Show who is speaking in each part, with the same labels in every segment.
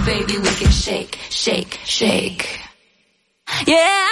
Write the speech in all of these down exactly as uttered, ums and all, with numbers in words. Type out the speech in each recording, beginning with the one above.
Speaker 1: baby, we can shake, shake, shake. Yeah.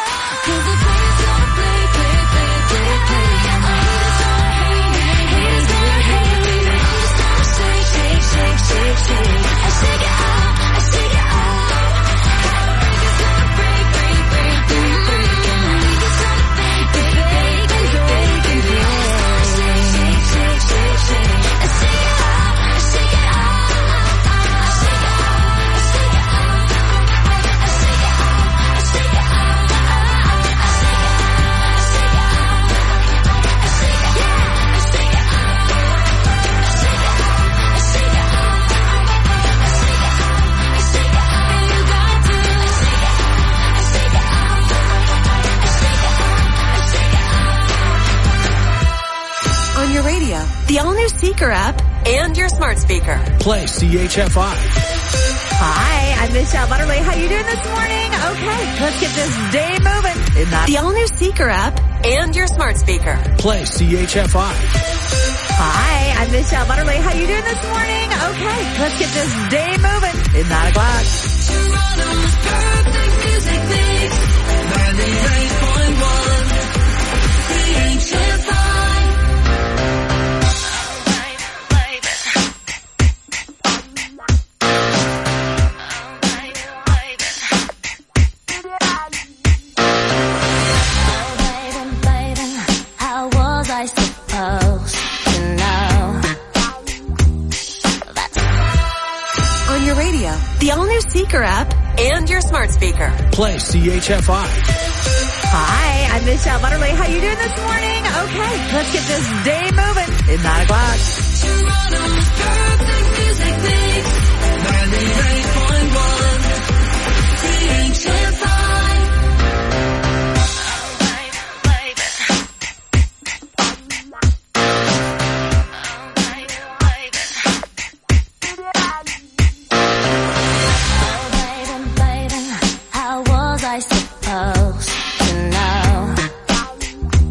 Speaker 2: The all-new Seeker app, and your smart speaker.
Speaker 3: Play C H F I.
Speaker 2: Hi, I'm Michelle Butterly. How you doing this morning? Okay, let's get this day moving. In that the all-new Seeker app, and your smart speaker.
Speaker 3: Play C H F I.
Speaker 2: Hi, I'm Michelle Butterly. How you doing this morning? Okay, let's get this day moving. It's nine o'clock.
Speaker 4: Toronto's perfect music mix. ninety-eight point one. C H F I.
Speaker 2: The all-new Seeker app, and your smart speaker.
Speaker 3: Play C H F I.
Speaker 2: Hi, I'm Michelle Butterly. How you doing this morning? Okay, let's get this day moving. It's nine o'clock.
Speaker 4: Toronto's perfect music mix. ninety-eight point one. C H F I.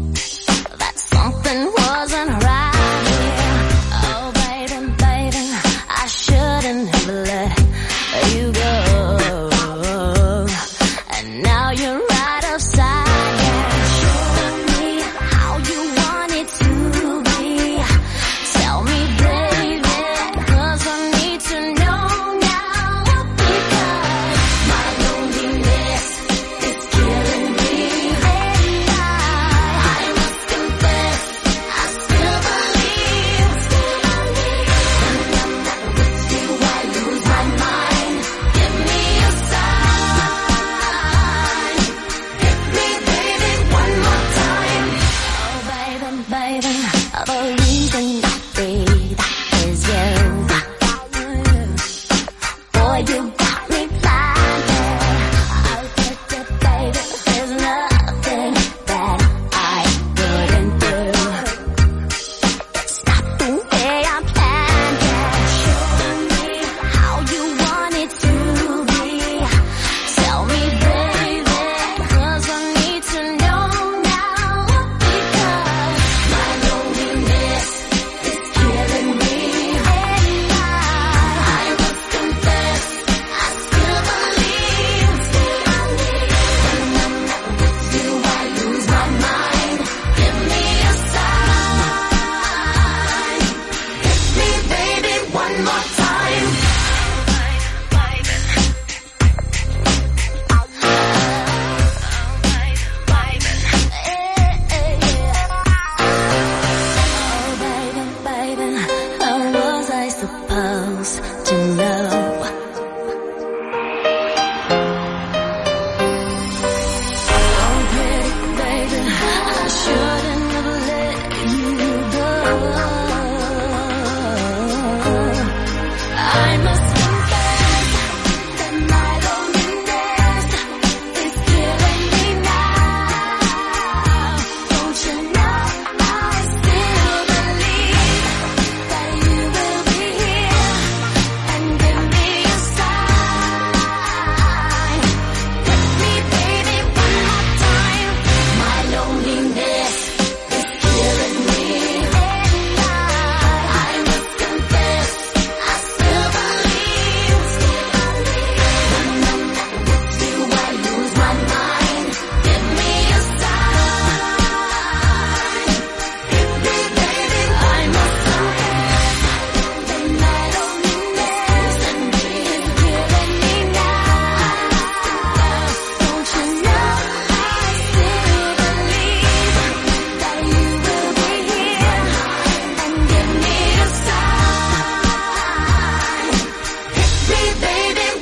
Speaker 2: Something wasn't right here. Oh, baby, baby.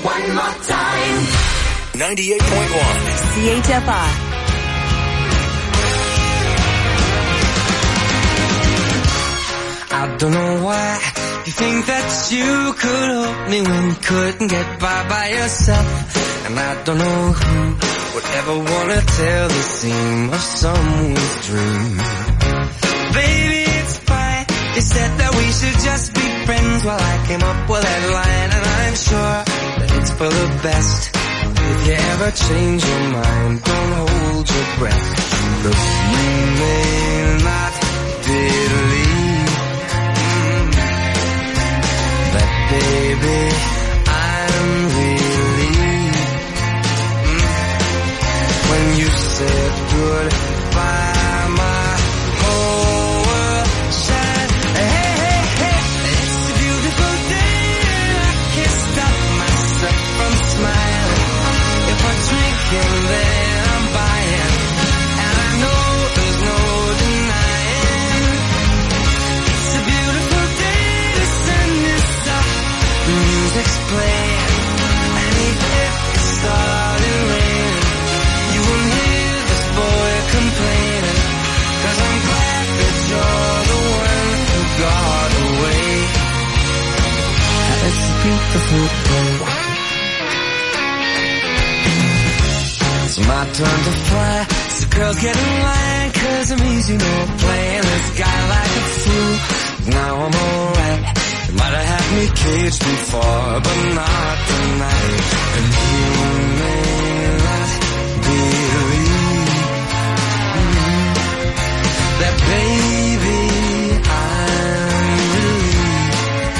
Speaker 1: One more time.
Speaker 3: ninety-eight point one.
Speaker 2: C H F I.
Speaker 5: I don't know why you think that you could help me when you couldn't get by by yourself. And I don't know who would ever want to tell the seam of someone's dream. Baby, it's fine. You said that we should just be friends. Well, I came up with that line, and I'm sure that it's for the best. If you ever change your mind, don't hold your breath. Look, you may not believe that, baby, I'm relieved mm. when you said goodbye, my whole world shined. Hey, hey, hey, it's a beautiful day, I can't stop myself from smiling. If I'm drinking, then I'm buying, and I know there's no denying. It's a beautiful day, the sun is up, the music's playing, and even if it started raining, you won't hear this boy complaining, 'cause I'm glad that you're the one who got away. It's a beautiful day. It's my turn to fly, so girls get in line, 'cause I'm easy, no playing this guy like a fool. Now I'm alright, you might have had me caged before, but not tonight. And you may not believe mm, that, baby, I'm relieved.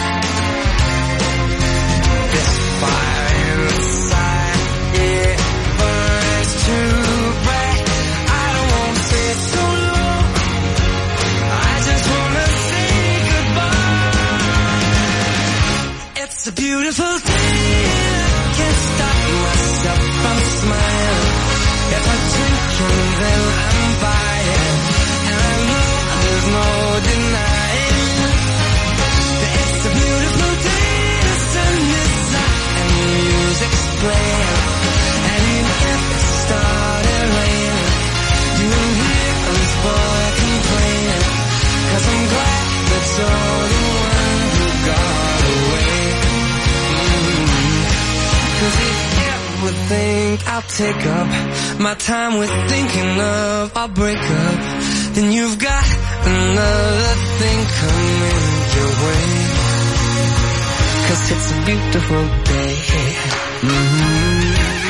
Speaker 5: This fire inside, yeah, burns too bright. I don't want to stay so long, I just want to say goodbye. It's a beautiful day, I can't stop myself from smiling. If I'm drinking, then I'm buying, and I know there's no denying that it's a beautiful day. The sun is up and the music's playing, and even if it started raining, you won't hear this boy complaining, 'cause I'm glad that you're the one who got away. Mm. 'Cause if you would think I'll take up my time with thinking of our breakup, then you've got another thing coming your way. 'Cause it's a beautiful day. Mm-hmm.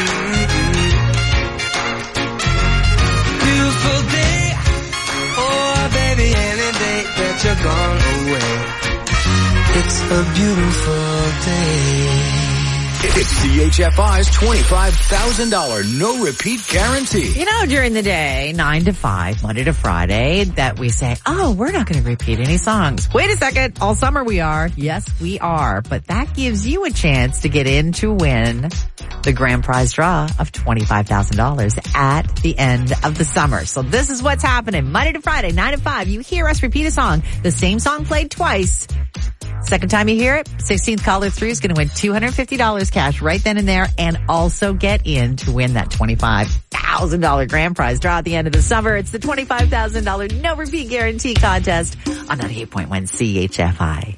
Speaker 5: Beautiful day. Oh, baby, any day that you're gone away, it's a beautiful day.
Speaker 3: It's C H F I's twenty-five thousand dollars no-repeat guarantee.
Speaker 2: You know, during the day, nine to five, Monday to Friday, that we say, oh, we're not going to repeat any songs. Wait a second. All summer we are. Yes, we are. But that gives you a chance to get in to win the grand prize draw of twenty-five thousand dollars at the end of the summer. So this is what's happening. Monday to Friday, nine to five. You hear us repeat a song. The same song played twice. Second time you hear it, sixteenth caller through is going to win two hundred fifty dollars cash right then and there, and also get in to win that twenty-five thousand dollars grand prize draw at the end of the summer. It's the twenty-five thousand dollars no repeat guarantee contest on ninety-eight point one C H F I.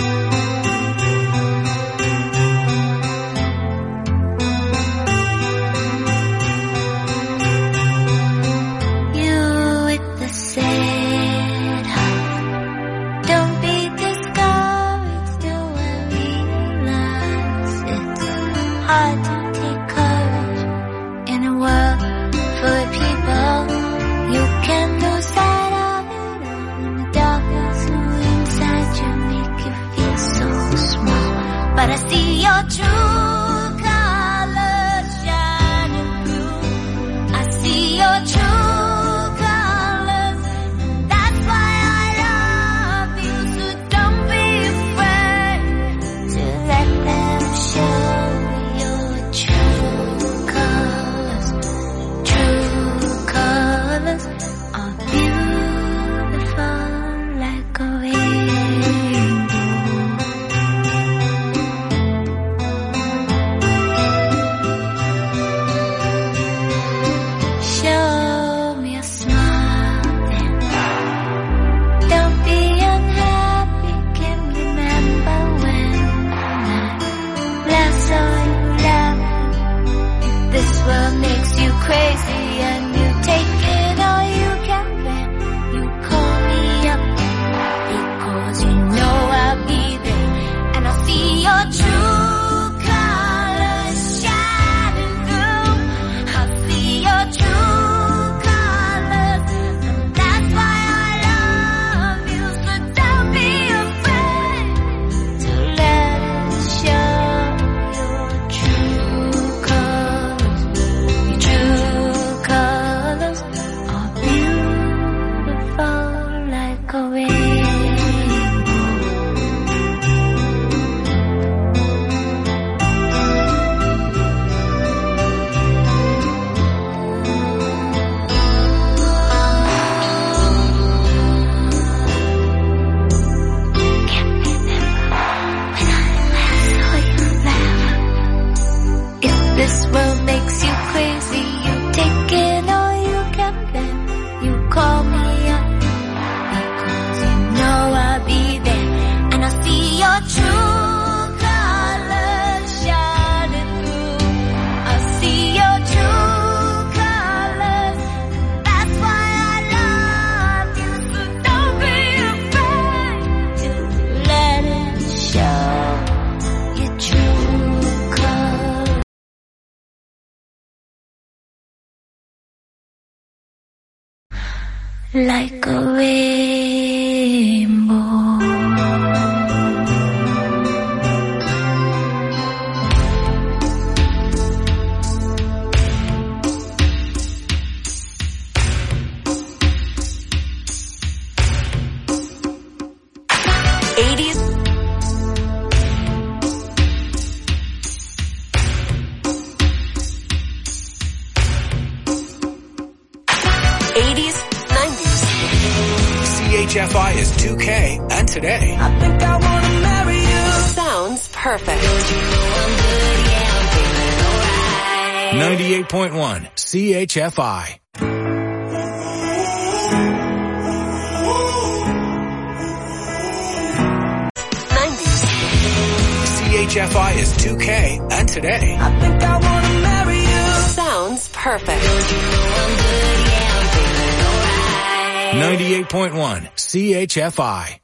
Speaker 6: But I see your true colors shining through. I see your true colors. That's why I love you. So don't be afraid to let them show your world makes you crazy and you take it all you can bear, you call me up because you know I'll be there, and I'll see your true colors shining through. I'll see your true colors, and that's why I love you. So don't be afraid to let us show your true colors. Your true colors are beautiful like a rainbow. If this world makes you crazy, you take it all you can bear, you call me up because you know I'll be there, and I'll see your true colors shining through. I'll see your true colors, that's why I love you. So don't be afraid to let it show your true colors. Like a rainbow.
Speaker 1: eighties. eighties, nineties.
Speaker 3: C H F I is two K and today.
Speaker 5: I think I wanna marry you.
Speaker 1: Sounds perfect. You know I'm good, yeah, I'm feeling alright.
Speaker 3: ninety-eight point one C H F I.
Speaker 1: nineties.
Speaker 3: C H F I is two K and today.
Speaker 5: I think I wanna marry you.
Speaker 1: Sounds perfect. You know I'm good, yeah, I'm feeling alright.
Speaker 3: ninety-eight point one C H F I.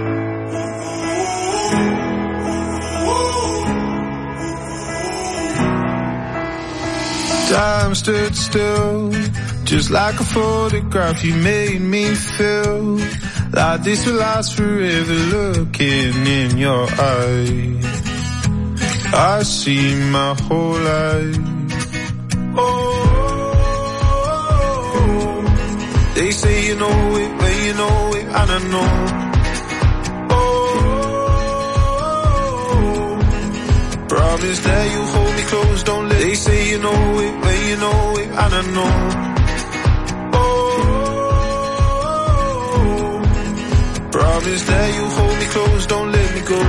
Speaker 7: Time stood still, just like a photograph. You made me feel like this will last forever. Looking in your eyes, I see my whole life. Oh, they say you know it, when you know it, and I know. Promise that you hold me close, don't let. They say you know it, when you know it, and I know. Oh, promise that you hold me close, don't let me go.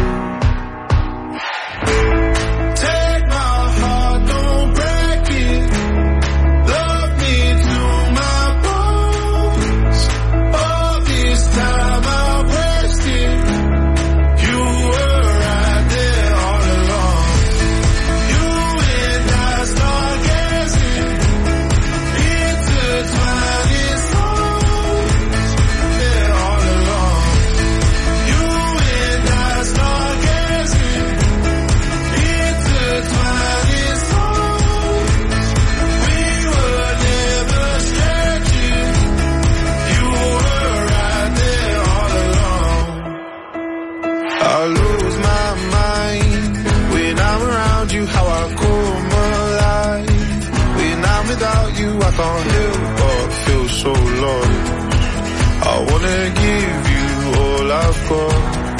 Speaker 7: Take my heart, don't break it. Love me to my bones. All this time I wasted. You were right there all along. You and I start guessing, intertwining souls. There all along. You and I start guessing, intertwining souls. We were never stretching. You were right there all along. I lose my mind when I'm around you, how I come alive. When I'm without you, I can't help but feel so lost. I wanna give you all I've got.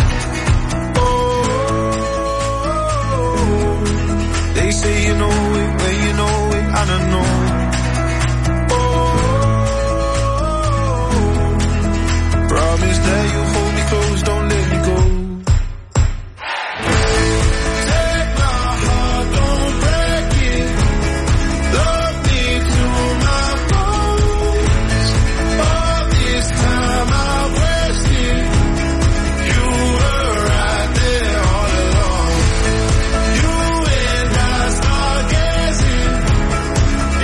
Speaker 7: Oh, they say you know it, when you know it, and I know. Oh, promise that you hold me close, don't let me go. Take my heart, don't break it. Love me to my bones. All this time I wasted. You were right there all along. You and I start guessing,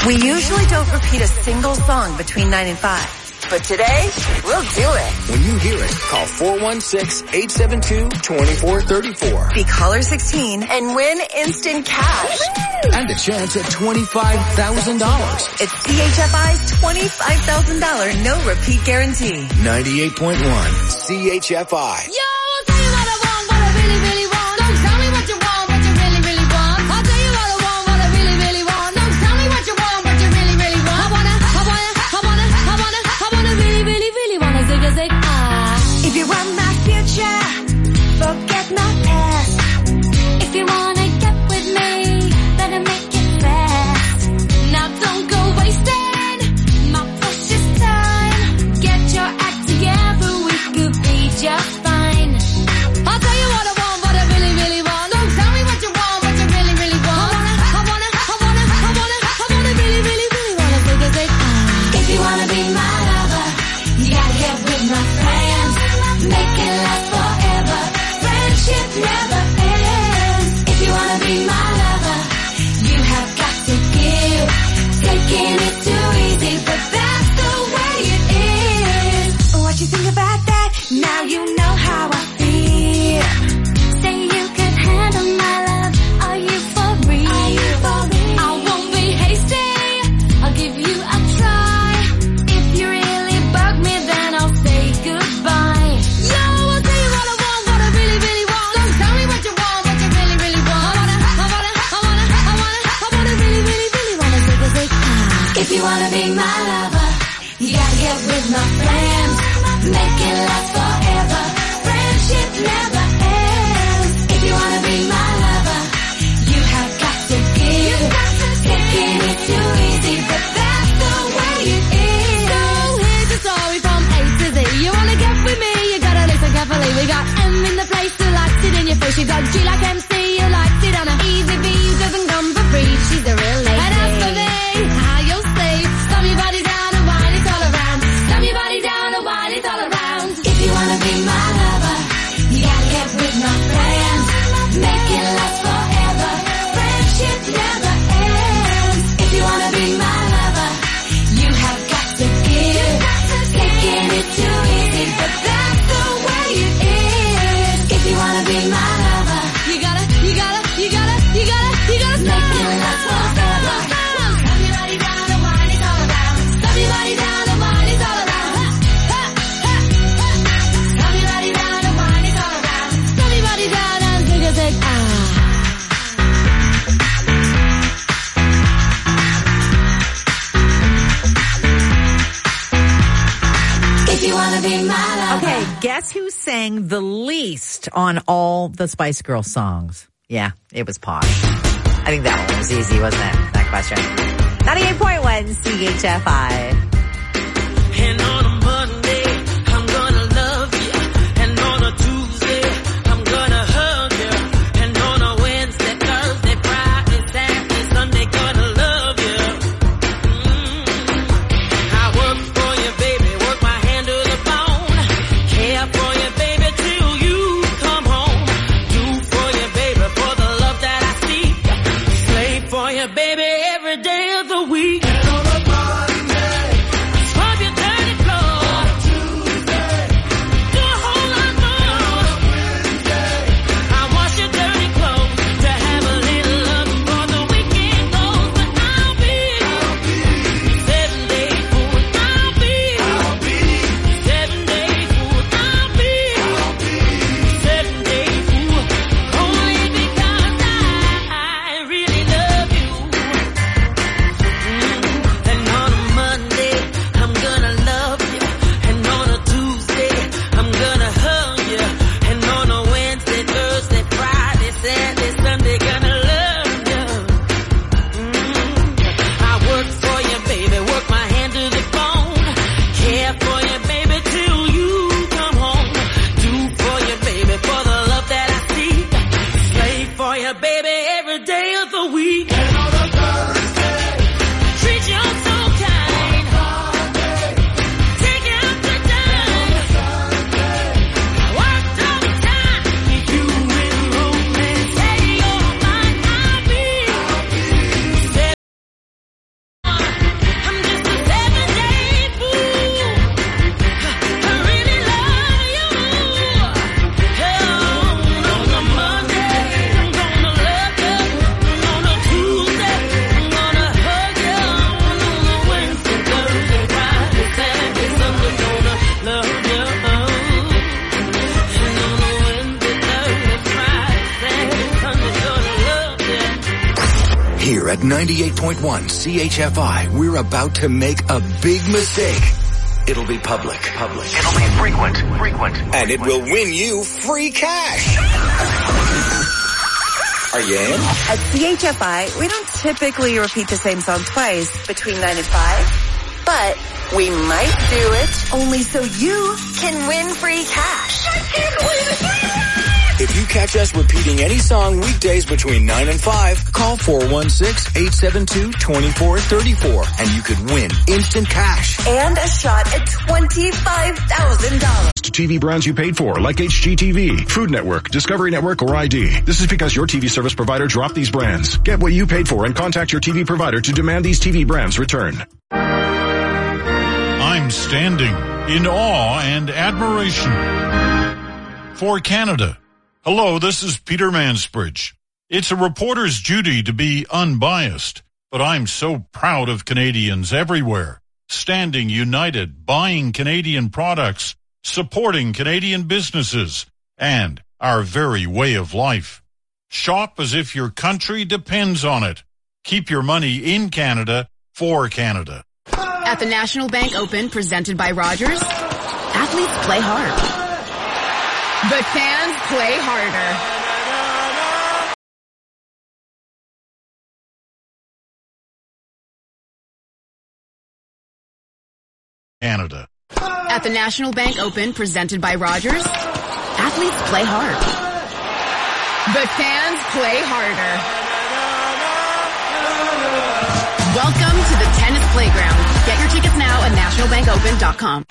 Speaker 8: We usually don't repeat a single song between nine and five. But today, we'll do it.
Speaker 3: When you hear it, call four one six, eight seven two, two four three four.
Speaker 8: Be caller sixteen and win instant cash.
Speaker 3: And a chance at twenty-five thousand dollars.
Speaker 8: It's C H F I's twenty-five thousand dollars no repeat guarantee.
Speaker 3: ninety-eight point one C H F I.
Speaker 4: Yo, I'll tell you what I want, what I really, really want. Don't tell me what you want, what you really, really want. I'll tell you what I want, what I really, really want. Don't tell me what you want, what you really, really want. I wanna, I wanna, I wanna, I wanna, I wanna really, really, really wanna zig a zig ah.
Speaker 6: If you want my future, forget my past.
Speaker 4: If you wanna get with me, better make it fast. Now don't go wasting my precious time. Get your act together, we could be just fine. I'll tell you what I want, what I really, really want. Don't tell me what you want, what you really, really want. I wanna, I wanna, I wanna, I wanna, I wanna really, really, really wanna zig a zig ah.
Speaker 6: If you wanna be my lover, you gotta get with my friends. Make it last forever. Friendship never ends. If you wanna be my lover, you have got to give. Taking it too easy, but that's the way it is. What you think about that? Now you know how I feel.
Speaker 4: Say you can handle my love. Are you for real?
Speaker 6: Are you for real?
Speaker 4: I won't be hasty. I'll give you a try. If you really bug me, then I'll say goodbye. Yo, I'll tell you what I want, what I really, really want. Don't tell me what you want, what you really, really want. I wanna, I wanna, I wanna, I wanna, I wanna really, really, really wanna zig a zig ah.
Speaker 6: If you wanna be my lover, you gotta get with my friends. Make it last forever. Friendship never ends. If you wanna be my lover, you have got to give. Taking it too easy, but that's the way it is.
Speaker 4: So here's the story from A to Z. You wanna get with me, you gotta listen carefully. We got M in the place who likes it in your face. You got G like M C, who likes it on a easy B, who doesn't come for free. She's a real lady. And as for me, how you'll say, stomp your body down and whine it all around. Stomp your body down and whine it all around.
Speaker 6: If you wanna be my lover, you gotta get with my friends. Make it last forever. Friendship never ends. If you wanna be my lover, you have got to give. Taking it too easy, but that's the way it is. If you wanna be my lover,
Speaker 4: You gotta, you gotta, you gotta, you gotta, you gotta stop.
Speaker 6: make it last forever. Stomp your body down and whine it all around.
Speaker 4: Stomp your body down and whine it all around. Ha, ha, ha.
Speaker 6: Stomp your body down and whine it all around.
Speaker 4: Stomp your body down and zig a zig ah.
Speaker 6: If you wanna be my lover.
Speaker 2: Okay, guess who sang the least on all the Spice Girls songs? Yeah, it was Posh. I think that one was easy, wasn't it? That question. ninety-eight point one C H F I.
Speaker 5: And on a Monday, I'm gonna love you. And on a Tuesday, I'm gonna hug you. And on a Wednesday, Thursday, Friday, Saturday, Sunday, gonna love you. Mm. I work for you, baby, work my hand to the bone. Care for you, baby, till you come home. Do for you, baby, for the love that I seek. Slave for you, baby, every day of the week. Scrub your dirty clothes.
Speaker 3: ninety-eight point one C H F I, we're about to make a big mistake. It'll be public. Public. It'll be frequent. Frequent. And it will win you free cash. Are you in?
Speaker 8: At C H F I, we don't typically repeat the same song twice between nine and five, but we might do it only so you can win free cash. I can't believe it.
Speaker 3: If you catch us repeating any song weekdays between nine and five, call four one six, eight seven two, two four three four and you could win instant cash.
Speaker 8: And a shot at twenty-five thousand dollars.
Speaker 9: T V brands you paid for, like H G T V, Food Network, Discovery Network, or I D. This is because your T V service provider dropped these brands. Get what you paid for and contact your T V provider to demand these T V brands return.
Speaker 10: I'm standing in awe and admiration for Canada. Hello, this is Peter Mansbridge. It's a reporter's duty to be unbiased, but I'm so proud of Canadians everywhere, standing united, buying Canadian products, supporting Canadian businesses, and our very way of life. Shop as if your country depends on it. Keep your money in Canada for Canada.
Speaker 11: At the National Bank Open, presented by Rogers, athletes play hard. But fans play harder.
Speaker 10: Canada.
Speaker 11: At the National Bank Open, presented by Rogers, athletes play hard. But fans play harder. Welcome to the tennis playground. Get your tickets now at national bank open dot com.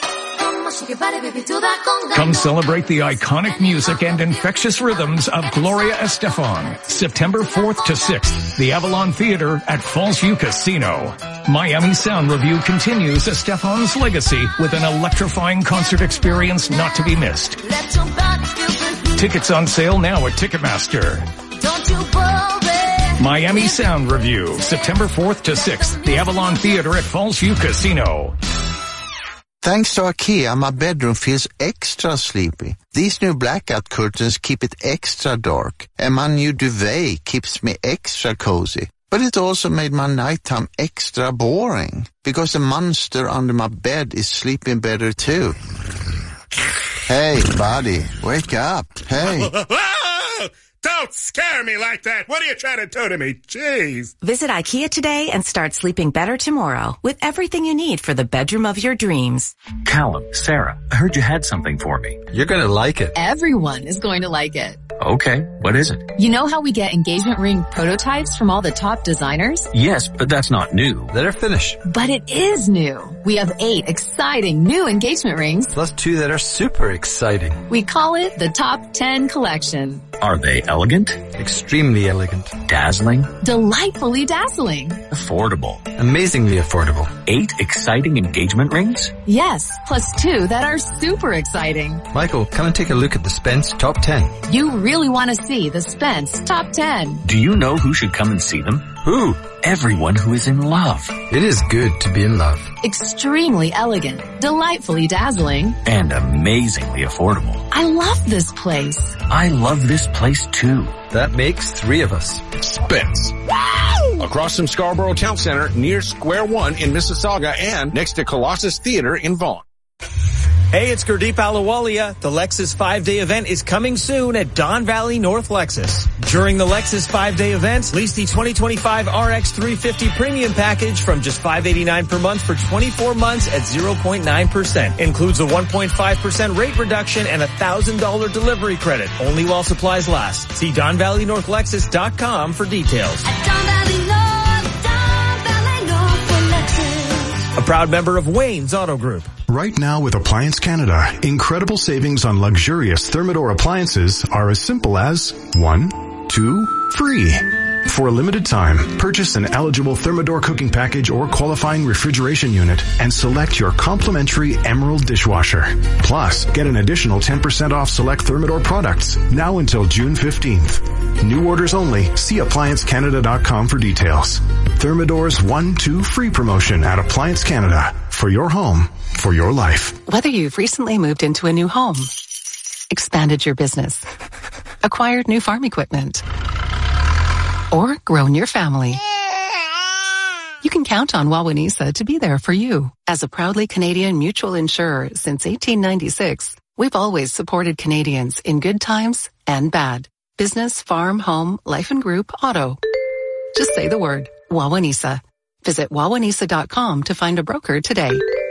Speaker 12: Come celebrate the iconic music and infectious rhythms of Gloria Estefan. September fourth to sixth, the Avalon Theater at Falls View Casino. Miami Sound Review continues Estefan's legacy with an electrifying concert experience not to be missed. Tickets on sale now at Ticketmaster. Miami Sound Review, September fourth to sixth, the Avalon Theater at Falls View Casino.
Speaker 13: Thanks to IKEA, my bedroom feels extra sleepy. These new blackout curtains keep it extra dark, and my new duvet keeps me extra cozy. But it also made my nighttime extra boring, because the monster under my bed is sleeping better too. Hey, buddy, wake up. Hey.
Speaker 14: Don't scare me like that. What are you trying to do to me? Jeez.
Speaker 15: Visit IKEA today and start sleeping better tomorrow with everything you need for the bedroom of your dreams.
Speaker 16: Callum, Sarah, I heard you had something for me.
Speaker 17: You're going to like it.
Speaker 18: Everyone is going to like it.
Speaker 16: Okay, what is it?
Speaker 18: You know how we get engagement ring prototypes from all the top designers?
Speaker 16: Yes, but that's not new.
Speaker 17: They're finished.
Speaker 18: But it is new. We have eight exciting new engagement rings.
Speaker 17: Plus two that are super exciting.
Speaker 18: We call it the Top ten Collection.
Speaker 16: Are they elegant?
Speaker 17: Extremely elegant.
Speaker 16: Dazzling?
Speaker 18: Delightfully dazzling.
Speaker 16: Affordable?
Speaker 17: Amazingly affordable.
Speaker 16: Eight exciting engagement rings?
Speaker 18: Yes, plus two that are super exciting.
Speaker 17: Michael, come and take a look at the Spence Top ten.
Speaker 18: You really want to see the Spence Top ten.
Speaker 16: Do you know who should come and see them?
Speaker 17: Who?
Speaker 16: Everyone who is in love.
Speaker 17: It is good to be in love.
Speaker 18: Extremely elegant, delightfully dazzling,
Speaker 16: and amazingly affordable.
Speaker 18: I love this place.
Speaker 16: I love this place too.
Speaker 17: That makes three of us.
Speaker 19: Spence. Wow! Across from Scarborough Town Center, near Square One in Mississauga, and next to Colossus Theater in Vaughan.
Speaker 20: Hey, it's Gurdeep Ahluwalia. The Lexus five-day event is coming soon at Don Valley North Lexus. During the Lexus five-day event, lease the twenty twenty-five R X three fifty Premium Package from just five hundred eighty-nine dollars per month for twenty-four months at zero point nine percent. Includes a one point five percent rate reduction and a one thousand dollars delivery credit, only while supplies last. See don valley north lexus dot com for details.
Speaker 4: At Don Valley North, Don Valley North for Lexus.
Speaker 20: A proud member of Wayne's Auto Group.
Speaker 9: Right now with Appliance Canada, incredible savings on luxurious Thermador appliances are as simple as one, two, free. For a limited time, purchase an eligible Thermador cooking package or qualifying refrigeration unit and select your complimentary Emerald dishwasher. Plus, get an additional ten percent off select Thermador products now until June fifteenth. New orders only. See appliance canada dot com for details. Thermador's one two free promotion at Appliance Canada. For your home, for your life.
Speaker 21: Whether you've recently moved into a new home, expanded your business, acquired new farm equipment, or grown your family, can count on Wawanesa to be there for you. As a proudly Canadian mutual insurer since eighteen ninety-six, we've always supported Canadians in good times and bad. Business, farm, home, life and group, auto. Just say the word, Wawanesa. Visit wawanesa dot com to find a broker today.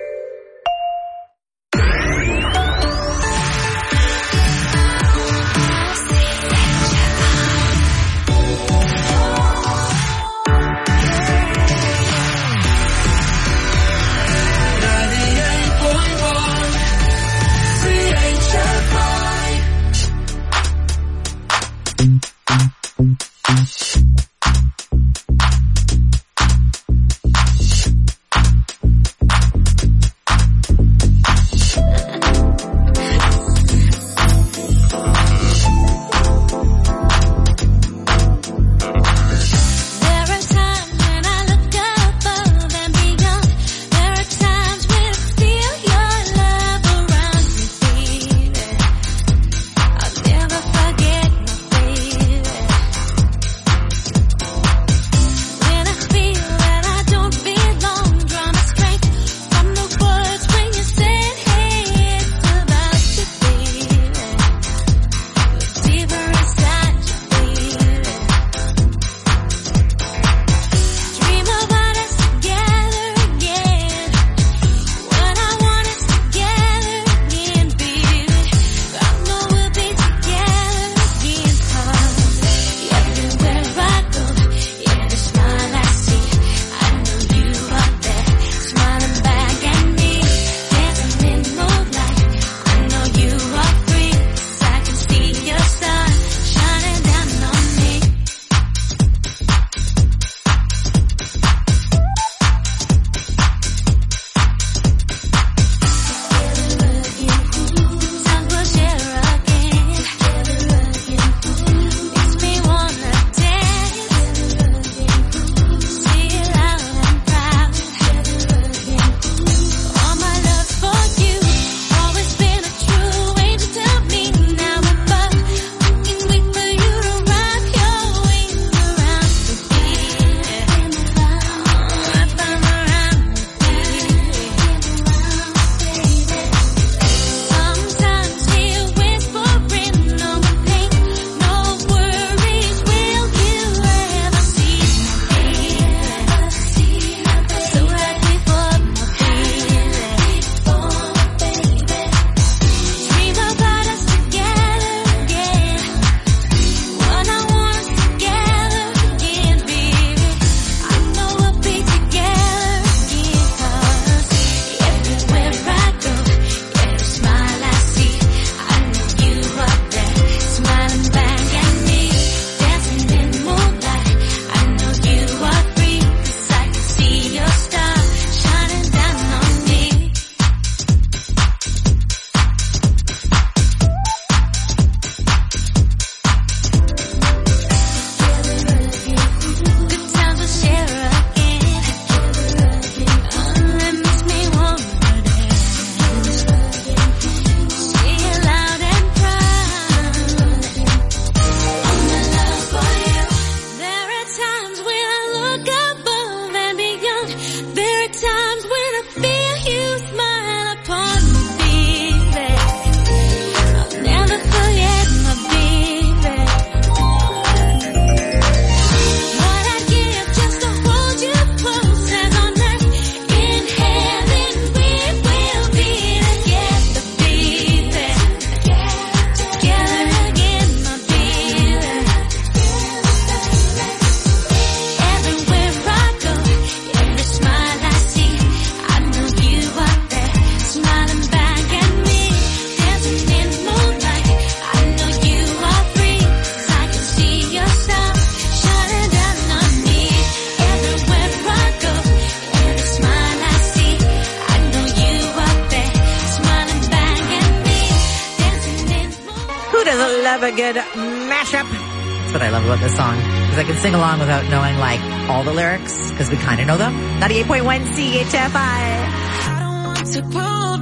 Speaker 2: love a good mashup. That's what I love about this song. Because I can sing along without knowing, like, all the lyrics. Because we kind of know them. ninety-eight point one C H F I.
Speaker 5: I don't want to grow,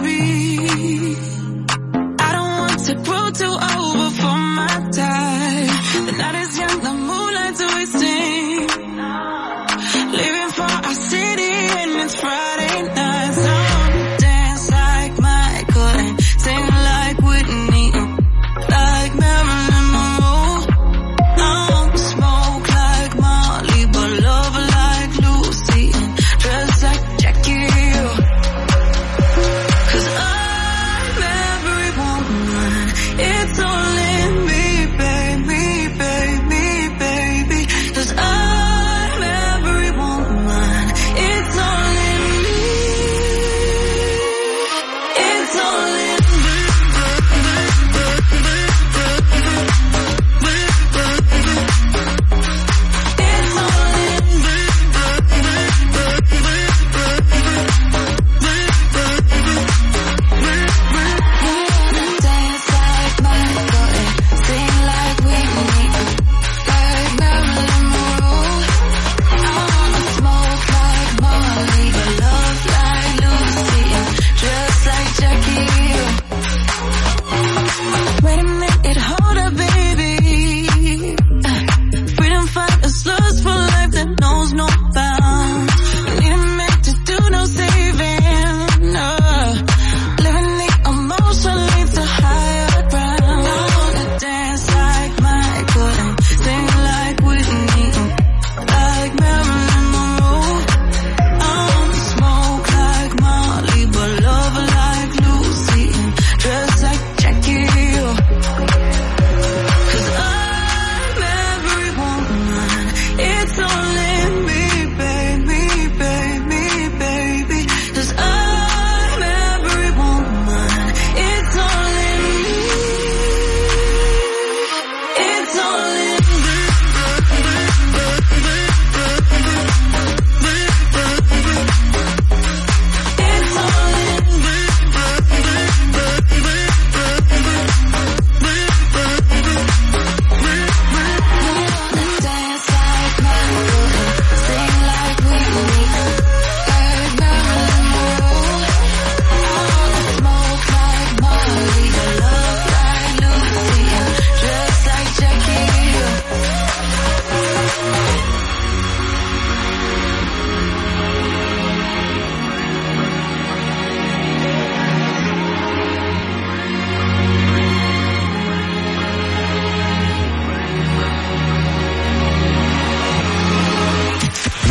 Speaker 5: baby. I don't want to grow too old before my time. The night is young, the moonlight's wasting. Living for ourselves.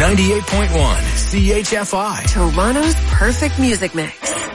Speaker 3: ninety-eight point one C H F I.
Speaker 8: Toronto's perfect music mix.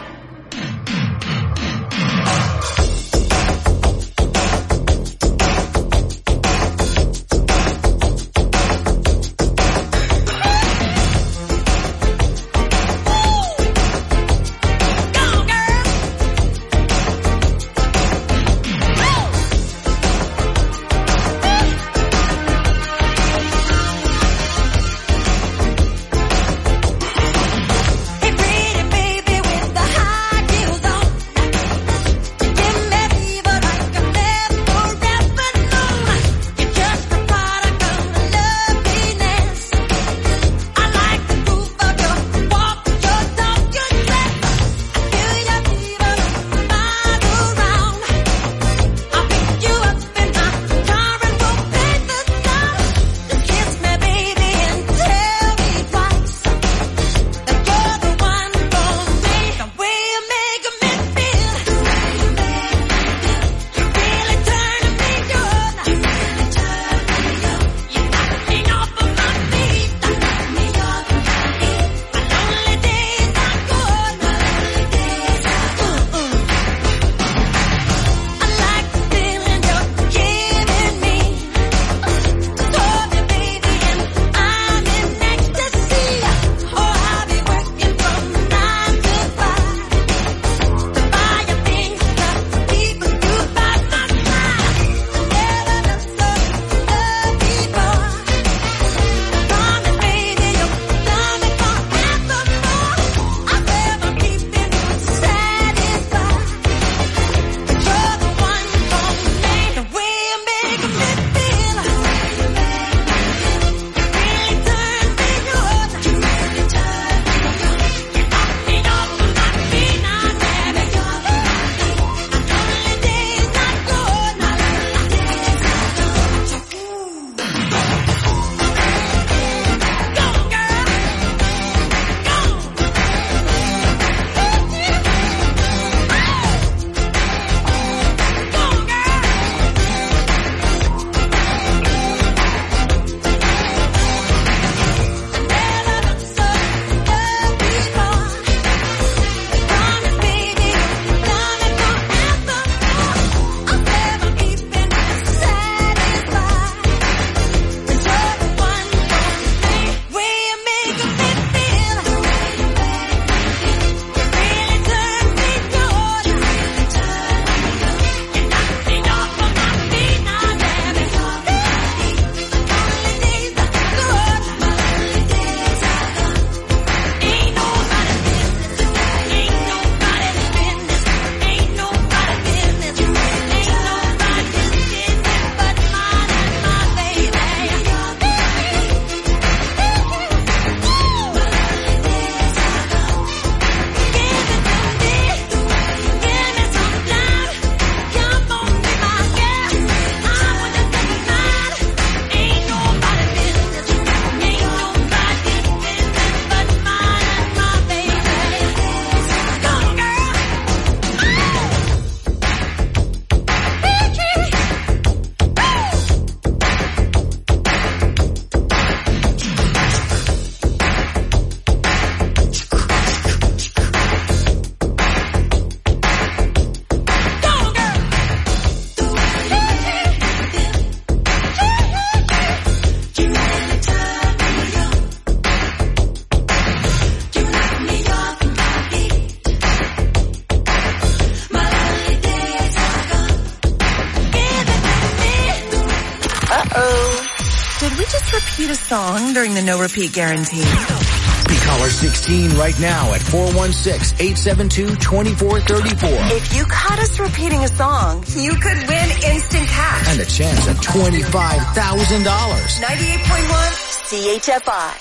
Speaker 8: repeat a song during the no repeat guarantee?
Speaker 3: Be caller sixteen right now at four one six, eight seven two, two four three four.
Speaker 8: If you caught us repeating a song, you could win instant cash.
Speaker 3: And a chance at twenty-five thousand dollars.
Speaker 8: ninety-eight point one C H F I.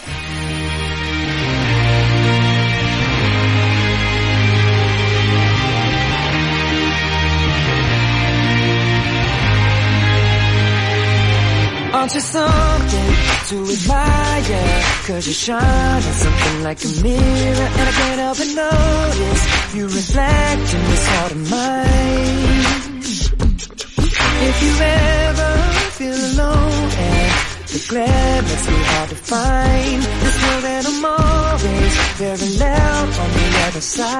Speaker 5: Aren't you something to admire? Cause you shine on something like a mirror, and I can't help but notice you reflect in this heart of mine. If you ever feel alone and the glare makes me hard to find. Just know that I'm always very loud on the other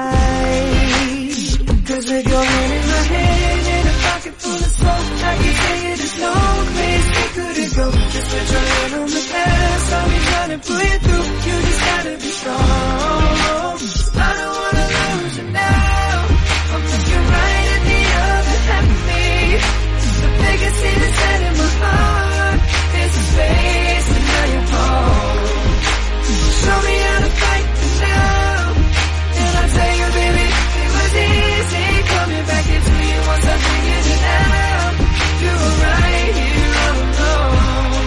Speaker 5: side. Cause with your hand in my hand and a pocket full of smoke, I can tell you there's no place we couldn't go. Just put your hand on the past, I'll be trying to pull you through. You just gotta be strong. I don't wanna lose you now. I'm looking right at the other half of me. The biggest thing that's set in my heart is the space and now you're home. Show me how to fight for now. And I'll tell you, baby, it was easy coming back into you once I figured it out. You were right here all alone.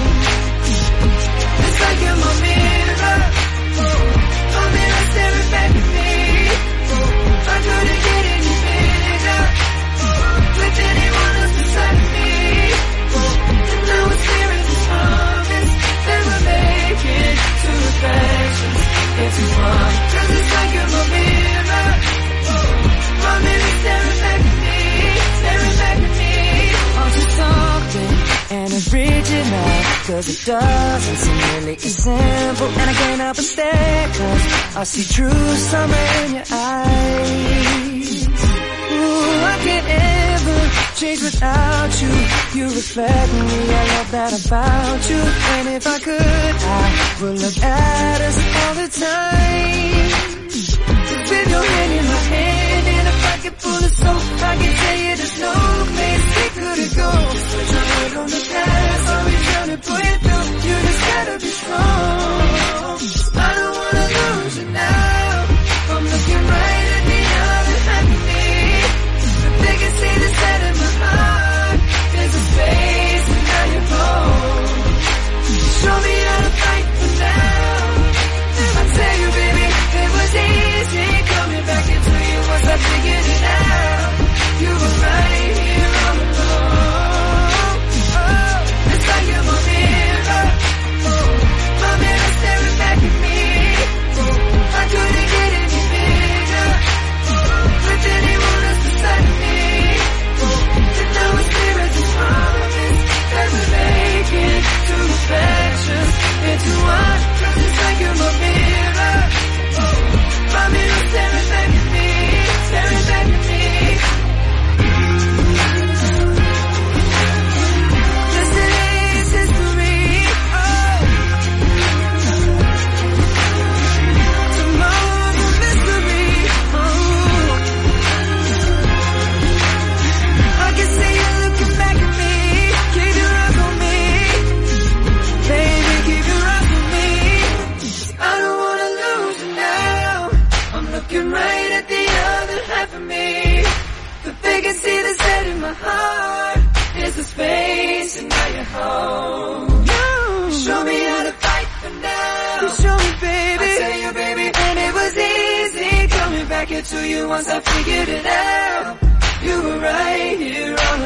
Speaker 5: It's like you're my mirror. My mirror staring back at me. I couldn't get any bigger with anyone else beside me. And now it's clear as the promise that we're making two reflections into one. Cause it's like you're my mirror. My mirror staring back at me, staring back at me. I'm just something and original, cause it doesn't seem really as simple. And I can't help but stare, cause I see true summer in your eyes. Ooh, I can't ever change without you. You reflect me, I love that about you. And if I could, I would look at us all the time. Cause with your hand in my hand and a pocket full of soap, I can tell you there's no place we couldn't go. Put your head on the past, I'll be trying to pull you through. You just gotta be strong. I don't wanna lose you now. I'm looking right at the other half of me. The biggest thing that's set in my heart is a space and now you're home. Show me how to fight for now. I tell you, baby, it was easy coming back into you once I figured it out. You were right here all alone. Oh, it's like you're my mirror. Oh, my mirror staring back at me. Oh, I couldn't get any bigger with anyone else beside me. Oh, and now it's clear as a promise that we're making two reflections into one. Cause it's like you're my mirror. Oh, my mirror staring back at me, staring back at me. Yesterday's history. Oh, tomorrow's a mystery. Oh, I can see you looking back at me. Keep your eyes on me, baby. Keep your eyes on me. I don't wanna lose you now. I'm looking right at the other half of me. The biggest thing that's set in my heart is the space and now you're home. You show me how to fight for now. You show me, baby. I tell you, baby, and it was easy coming back into you once I figured it out. You were right here all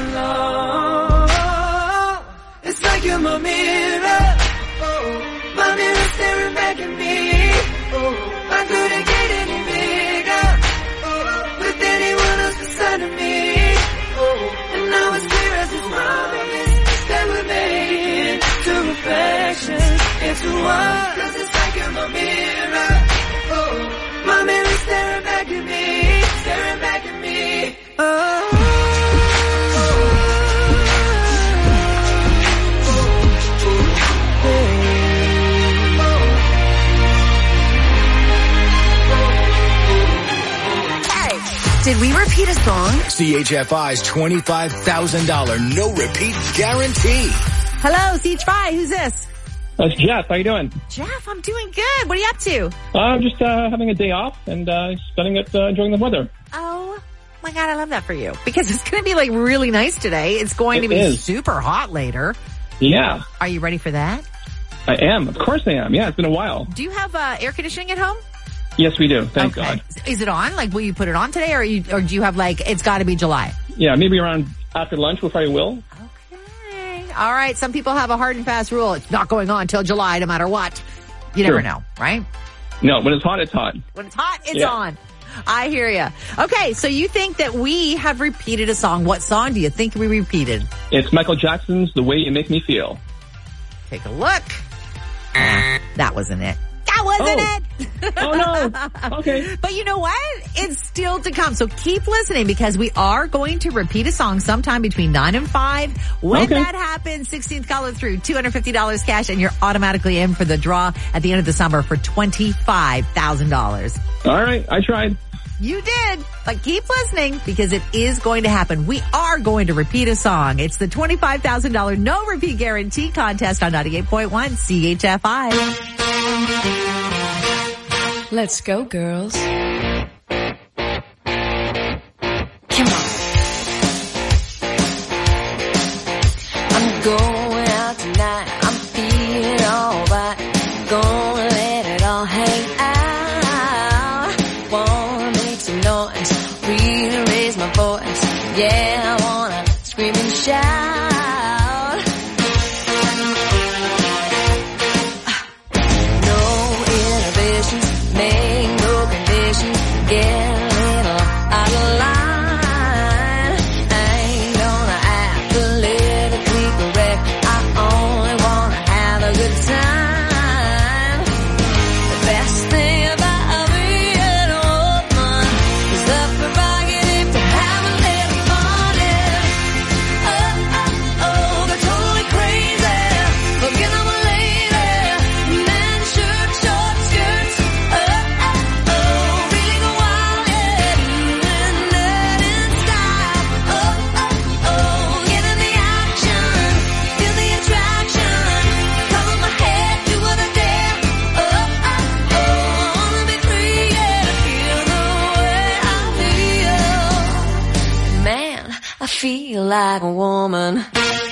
Speaker 5: along. It's like you're my mirror. Oh, my mirror staring back at me. Oh, I couldn't get any bigger with anyone else beside of me. And now it's clear as a promise that we're making two reflections into one. Cause it's like you're my mirror. Oh, my mirror staring back at me, staring back at me. Oh.
Speaker 8: Did we repeat a song?
Speaker 3: C H F I's twenty-five thousand dollars no repeat guarantee.
Speaker 2: Hello, C H F I. Who's this?
Speaker 1: That's Jeff. How you doing?
Speaker 2: Jeff, I'm doing good. What are you up to?
Speaker 1: I'm uh, just uh, having a day off and uh, spending it uh, enjoying the weather.
Speaker 2: Oh my God, I love that for you. Because it's going to be like really nice today. It's going
Speaker 1: it
Speaker 2: to be
Speaker 1: is.
Speaker 2: super hot later.
Speaker 1: Yeah.
Speaker 2: Are you ready for that?
Speaker 1: I am. Of course I am. Yeah, it's been a while.
Speaker 2: Do you have uh, air conditioning at home?
Speaker 1: Yes, we do. Thank
Speaker 2: okay.
Speaker 1: God.
Speaker 2: Is it on? Like, will you put it on today, or you, or do you have like it's got to be July?
Speaker 1: Yeah, maybe around after lunch. We'll probably will.
Speaker 2: Okay. All right. Some people have a hard and fast rule. It's not going on till July, no matter what. You
Speaker 1: Sure.
Speaker 2: never know, right?
Speaker 1: No, when it's hot, it's hot.
Speaker 2: When it's hot, it's
Speaker 1: Yeah.
Speaker 2: on. I hear you. Okay, so you think that we have repeated a song. What song do you think we repeated?
Speaker 1: It's Michael Jackson's "The Way You Make Me Feel."
Speaker 2: take a look. Nah, that wasn't it. That wasn't
Speaker 1: Oh.
Speaker 2: it.
Speaker 1: Oh, no. Okay.
Speaker 2: But you know what? It's still to come. So keep listening because we are going to repeat a song sometime between nine and five. When
Speaker 1: Okay.
Speaker 2: that happens, sixteenth caller through, two hundred fifty dollars cash, and you're automatically in for the draw at the end of the summer for twenty-five thousand dollars.
Speaker 1: All right. I tried.
Speaker 2: You did, but keep listening because it is going to happen. We are going to repeat a song. It's the twenty-five thousand dollars no repeat guarantee contest on ninety-eight point one C H F I.
Speaker 18: Let's go, girls.
Speaker 4: Come on. I'm going out tonight. I'm feeling alright. Gonna let it all hang out. Wanna make some noise. Really raise my voice. Yeah, I wanna scream and shout. No inhibitions. Make no conditions. Get a little out of line. I ain't gonna act politically correct. I only wanna have a good time. The best thing about being a woman is the prerogative to have a little fun. Oh, oh, oh, they're totally crazy. Forget I'm a lady. Men, shirt, short skirts. Oh, oh, oh, really go wild, yeah. Doing that in style. Oh, oh, oh, get in the action. Feel the attraction. Cover my head, do what I dare. Oh, oh, oh, I wanna be free, yeah. Feel the way I feel. Man, I feel like a woman.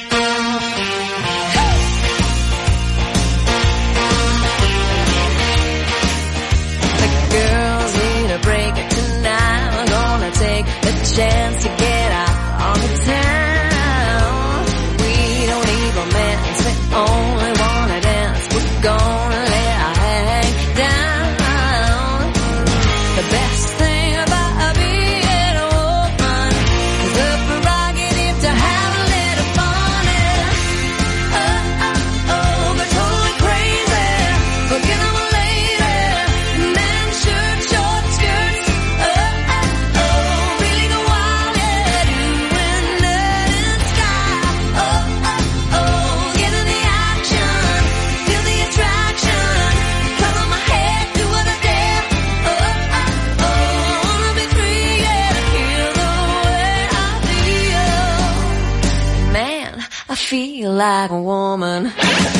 Speaker 4: The girls need a break tonight. We're gonna take the chance to get out on the town. We don't need romance, we only wanna dance. We're gonna let our hang down. The best thing about being a woman is the prerogative to have a little fun. Oh, oh, oh, they're totally crazy. Forget I'm a lady. Men, shirt, short skirts. Oh, oh, oh, really go wild, yeah. Doing that in style. Oh, oh, oh, get in the action. Feel the attraction. Cover my head, do what I dare. Oh, oh, oh, I wanna be free, yeah. Feel the way I feel. Man, I feel like a woman.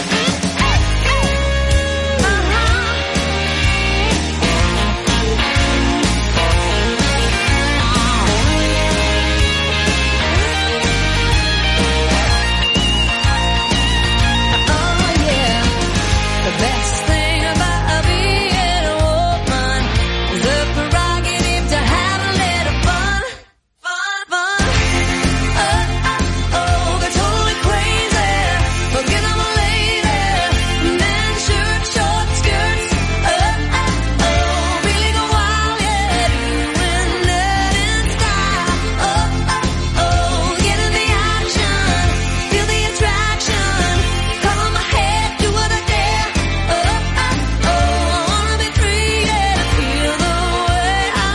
Speaker 4: The best thing about being a woman is the prerogative to have a little fun. Fun, fun. Oh, oh, oh, they're totally crazy. Forget I'm a lady. Men, shirt, short skirts. Oh, oh, oh, really go wild, yeah. Doing that in style. Oh, oh, oh, get in the action. Feel the attraction. Cover my head, do what I dare. Oh, oh, oh, I wanna be free, yeah. Feel the way I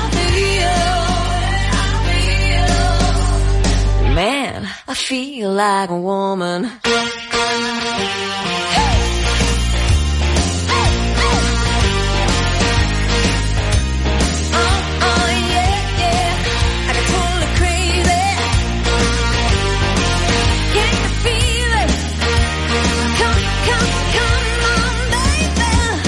Speaker 4: feel. Man, I feel like a woman. Oh, oh, yeah, yeah. I got totally crazy. Get the feeling. Come, come, come on, baby.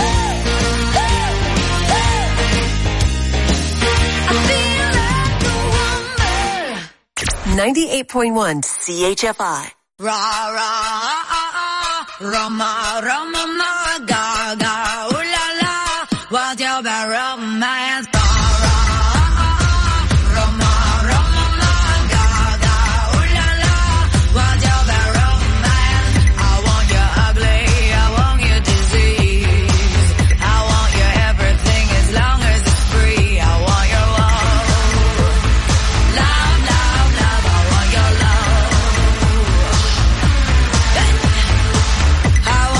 Speaker 4: I feel like a woman.
Speaker 8: ninety-eight point one C H F I.
Speaker 5: Ra ra Rama Rama ma ga ga ooh la la. What's your bad romance? Ra ra Rama Rama ma ga ga ooh la la. What's your bad romance? I want you ugly, I want you disease. I want you everything as long as it's free. I want your love, love, love, love. I want your love. I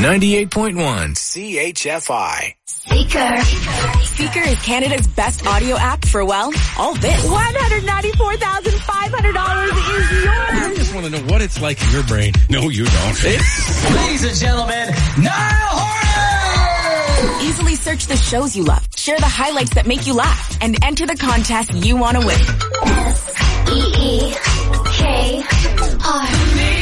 Speaker 3: ninety-eight point one C H F I.
Speaker 11: Seeker. Seeker is Canada's best audio app for, well, all this.
Speaker 2: one hundred ninety-four thousand five hundred dollars is yours.
Speaker 19: I just want to know what it's like in your brain. No, you don't.
Speaker 5: It's, ladies and gentlemen, Niall Horan!
Speaker 11: Easily search the shows you love, share the highlights that make you laugh, and enter the contest you want to win.
Speaker 6: S E E K R.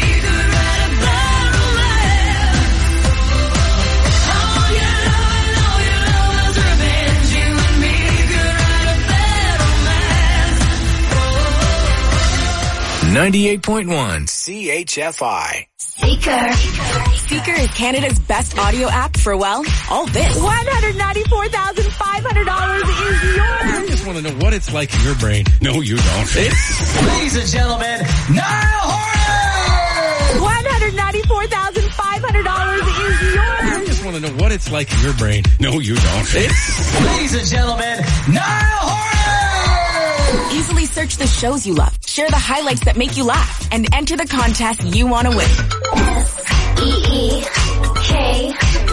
Speaker 3: ninety-eight point one C H F I.
Speaker 11: Seeker. Seeker is Canada's best audio app for, well, all this.
Speaker 2: one hundred ninety-four thousand five hundred dollars is yours.
Speaker 19: I just want to know what it's like in your brain. No, you don't.
Speaker 5: It's, ladies and gentlemen, Niall Horan!
Speaker 2: one hundred ninety-four thousand five hundred dollars is yours.
Speaker 19: I just want to know what it's like in your brain. No, you don't.
Speaker 5: It's, ladies and gentlemen, Niall Horan!
Speaker 11: Easily search the shows you love, share the highlights that make you laugh, and enter the contest you want to win.
Speaker 6: S E E K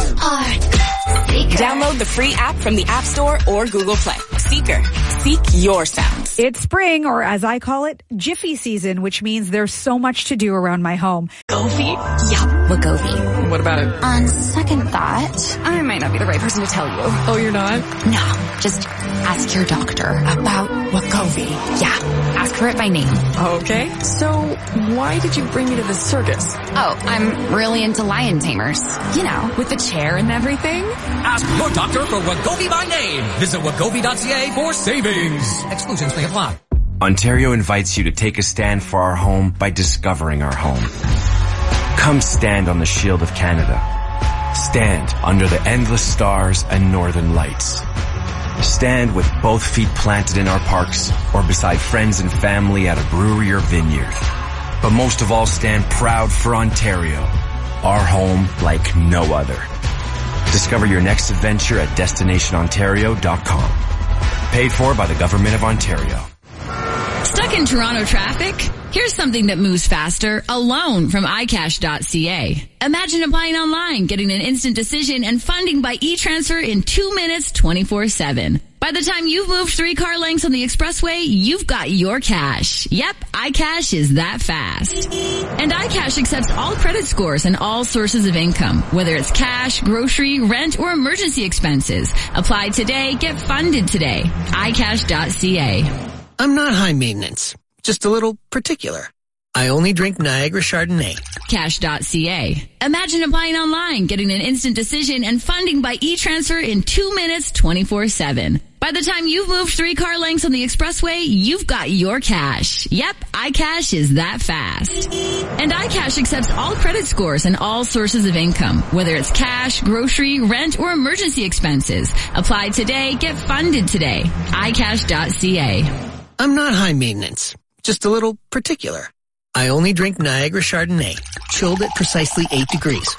Speaker 6: R. Seeker.
Speaker 11: Download the free app from the App Store or Google Play. Seeker. Seek your sounds.
Speaker 2: It's spring, or as I call it, Jiffy season, which means there's so much to do around my home.
Speaker 11: Wegovy?
Speaker 18: Yeah, Wegovy.
Speaker 19: What about it?
Speaker 18: On second thought, I might not be the right person to tell you.
Speaker 2: Oh, you're not?
Speaker 18: No, just ask your doctor about Wegovy. Yeah, ask her it by name.
Speaker 7: Okay, so why did you bring me to the circus?
Speaker 18: Oh, I'm really into lion tamers. You know, with the chair and everything.
Speaker 22: Ask your doctor for Wegovy by name. Visit wegovy dot c a for savings. Exclusions may apply.
Speaker 23: Ontario invites you to take a stand for our home by discovering our home. Come stand on the shield of Canada. Stand under the endless stars and northern lights. Stand with both feet planted in our parks or beside friends and family at a brewery or vineyard. But most of all, stand proud for Ontario, our home like no other. Discover your next adventure at destination ontario dot com. Paid for by the Government of Ontario.
Speaker 24: Stuck in Toronto traffic? Here's something that moves faster, a loan from i cash dot c a. Imagine applying online, getting an instant decision, and funding by e-transfer in two minutes, twenty-four seven. By the time you've moved three car lengths on the expressway, you've got your cash. Yep, iCash is that fast. And iCash accepts all credit scores and all sources of income, whether it's cash, grocery, rent, or emergency expenses. Apply today, get funded today. i cash dot c a.
Speaker 25: I'm not high maintenance, just a little particular. I only drink Niagara Chardonnay.
Speaker 24: cash dot c a. Imagine applying online, getting an instant decision, and funding by e-transfer in two minutes, twenty-four seven. By the time you've moved three car lengths on the expressway, you've got your cash. Yep, iCash is that fast. And iCash accepts all credit scores and all sources of income, whether it's cash, grocery, rent, or emergency expenses. Apply today, get funded today. i cash dot c a.
Speaker 25: I'm not high maintenance, just a little particular. I only drink Niagara Chardonnay, chilled at precisely eight degrees.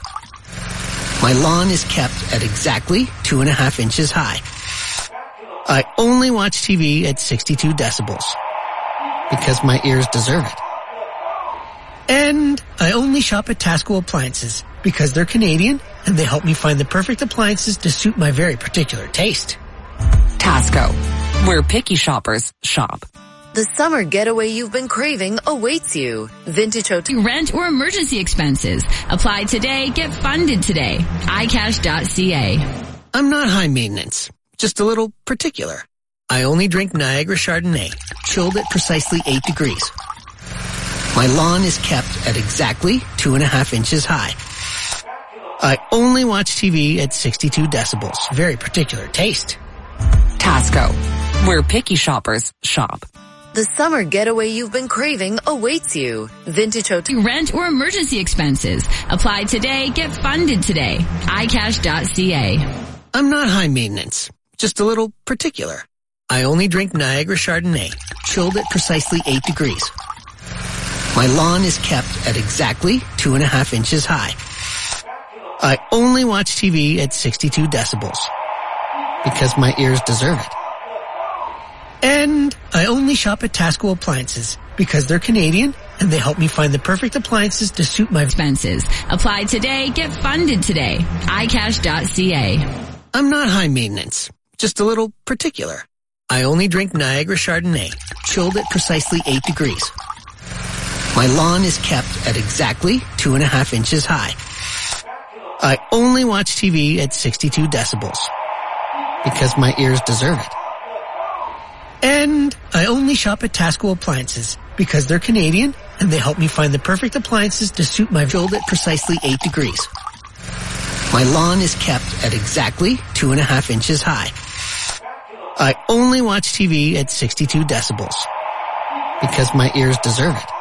Speaker 25: My lawn is kept at exactly two and a half inches high. I only watch T V at sixty-two decibels because my ears deserve it. And I only shop at Tasco Appliances because they're Canadian and they help me find the perfect appliances to suit my very particular taste.
Speaker 26: Tasco, where picky shoppers shop.
Speaker 8: The summer getaway you've been craving awaits you. Vintage Hotel.
Speaker 24: Rent or emergency expenses. Apply today, get funded today. i cash dot c a.
Speaker 25: I'm not high maintenance, just a little particular. I only drink Niagara Chardonnay, chilled at precisely eight degrees. My lawn is kept at exactly two and a half inches high. I only watch T V at sixty-two decibels. Very particular taste.
Speaker 26: Tasco, where picky shoppers shop.
Speaker 8: The summer getaway you've been craving awaits you. Vintage Hotel.
Speaker 24: Rent or emergency expenses. Apply today, get funded today. i cash dot c a.
Speaker 25: I'm not high maintenance, just a little particular. I only drink Niagara Chardonnay, chilled at precisely eight degrees. My lawn is kept at exactly two and a half inches high. I only watch T V at sixty-two decibels because my ears deserve it. And I only shop at Tasco Appliances because they're Canadian and they help me find the perfect appliances to suit my
Speaker 24: expenses. Apply today, get funded today. i cash dot c a.
Speaker 25: I'm not high maintenance, just a little particular. I only drink Niagara Chardonnay, chilled at precisely eight degrees. My lawn is kept at exactly two and a half inches high. I only watch T V at sixty-two decibels because my ears deserve it. And I only shop at Tasco Appliances because they're Canadian and they help me find the perfect appliances to suit my chilled at precisely eight degrees. My lawn is kept at exactly two and a half inches high. I only watch T V at sixty-two decibels because my ears deserve it.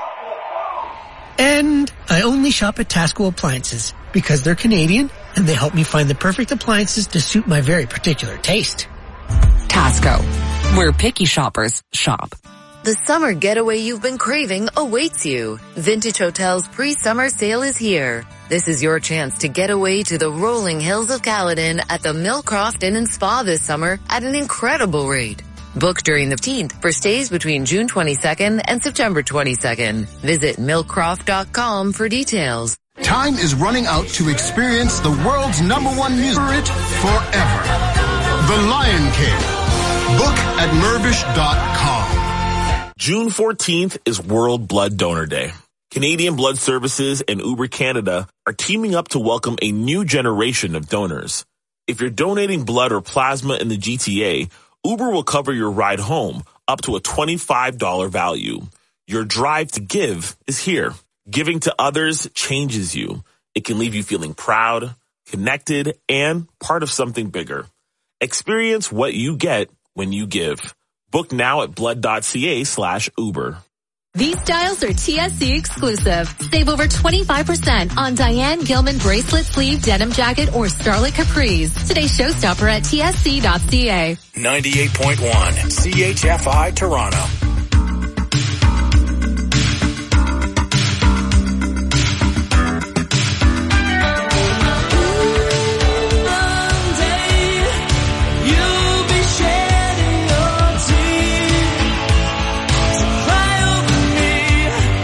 Speaker 25: And I only shop at Tasco Appliances because they're Canadian and they help me find the perfect appliances to suit my very particular taste.
Speaker 26: Tasco, where picky shoppers shop.
Speaker 10: The summer getaway you've been craving awaits you. Vintage Hotel's pre-summer sale is here. This is your chance to get away to the rolling hills of Caledon at the Millcroft Inn and Spa this summer at an incredible rate. Book during the fifteenth for stays between June twenty-second and September twenty-second. Visit millcroft dot com for details.
Speaker 12: Time is running out to experience the world's number one music forever. The Lion King. Book at mervish dot com.
Speaker 13: June fourteenth is World Blood Donor Day. Canadian Blood Services and Uber Canada are teaming up to welcome a new generation of donors. If you're donating blood or plasma in the G T A, Uber will cover your ride home up to a twenty-five dollars value. Your drive to give is here. Giving to others changes you. It can leave you feeling proud, connected, and part of something bigger. Experience what you get when you give. Book now at blood dot c a slash Uber.
Speaker 14: These styles are T S C exclusive. Save over twenty-five percent on Diane Gilman bracelet sleeve denim jacket or Starlet capris. Today's showstopper at T S C dot c a.
Speaker 3: ninety-eight point one C H F I Toronto.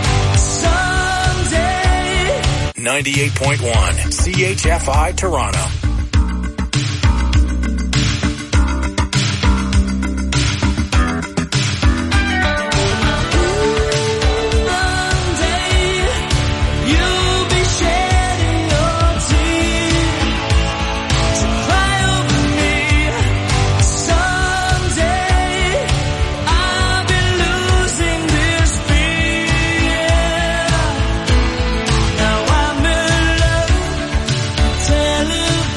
Speaker 3: ninety-eight point one C H F I Toronto.